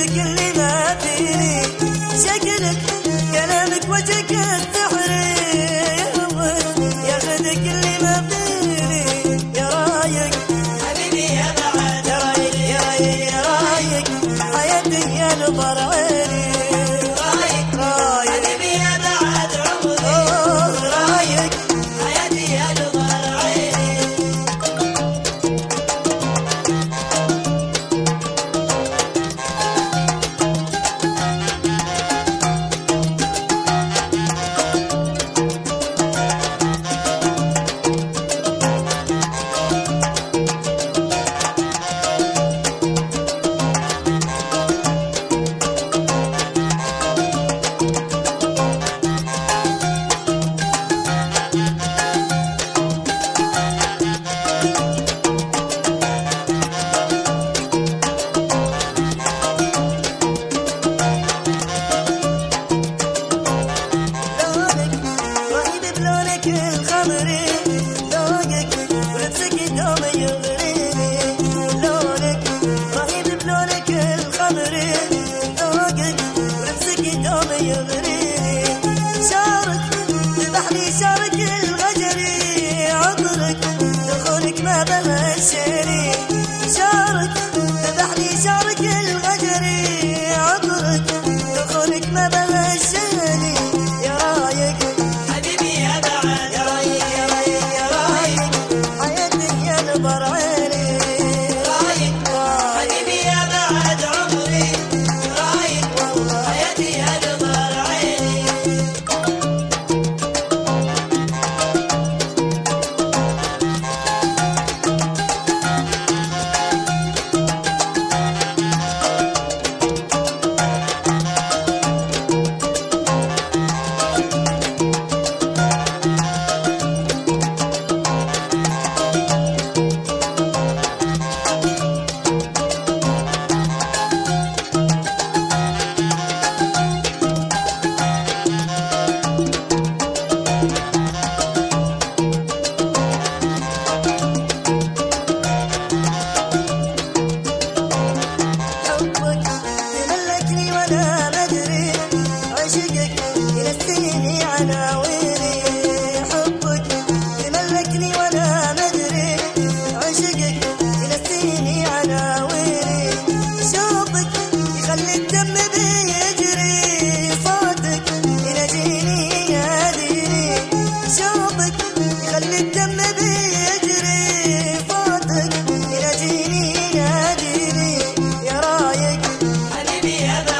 اللي ما فيني، شكلك كلامك وجهك السحري ياخذك اللي ما فيني. يا رايق حبيبي يا بعد، يا رايق يا رايق يا رايق حياتي يا نظر عيني. رايق رايق حبيبي يا بعد عمري، رايق حياتي يا نظر عيني. الخمري ذوقك ولبسك دوم يغريني، لونك رهيب بلونك الخمري ذوقك ولبسك دوم يغريني. شارك ذبحني شارك الغجري، عطرك دخولك ما بهشني. شارك ذبحني شارك الغجري، عطرك دخولك ما بهشني. يا رايق حبيبي يا بعد، يا رايق يا رايق يا رايق حياتي يا نظر عيني. رايق حبيبي يا بعد عمري، رايق والله حياتي يا نظر عيني. يا رايق حبيبي يا